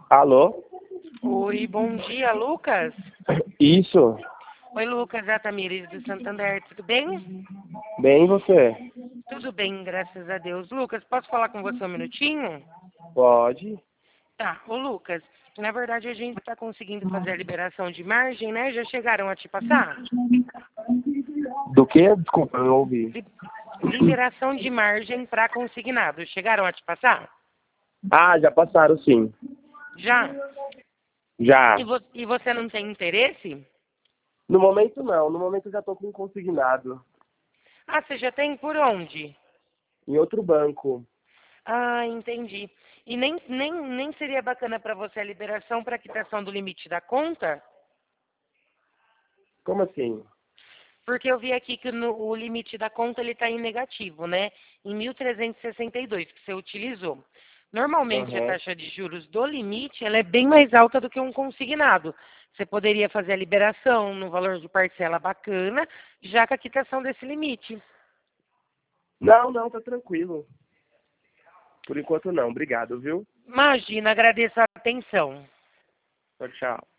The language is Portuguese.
Alô? Oi, bom dia, Lucas. Isso. Oi, Lucas, é a Tamires do Santander, tudo bem? Bem, e você? Tudo bem, graças a Deus. Lucas, posso falar com você um minutinho? Pode. Tá, ô Lucas, na verdade a gente está conseguindo fazer a liberação de margem, né? Já chegaram a te passar? Do que? Desculpa, eu não ouvi. Li- Liberação de margem para consignado. Chegaram a te passar? Ah, já passaram sim. Já? Já. E você não tem interesse? No momento não. No momento eu já tô com consignado. Ah, você já tem por onde? Em outro banco. Ah, entendi. E nem seria bacana para você a liberação para quitação do limite da conta? Como assim? Porque eu vi aqui que o limite da conta ele está em negativo, né? Em 1.362 que você utilizou. Normalmente a Aham. taxa de juros do limite ela é bem mais alta do que um consignado. Você poderia fazer a liberação no valor de parcela bacana, já com a quitação desse limite. Não, não, tá tranquilo. Por enquanto não. Obrigado, viu? Imagina, agradeço a atenção. Tchau, tchau.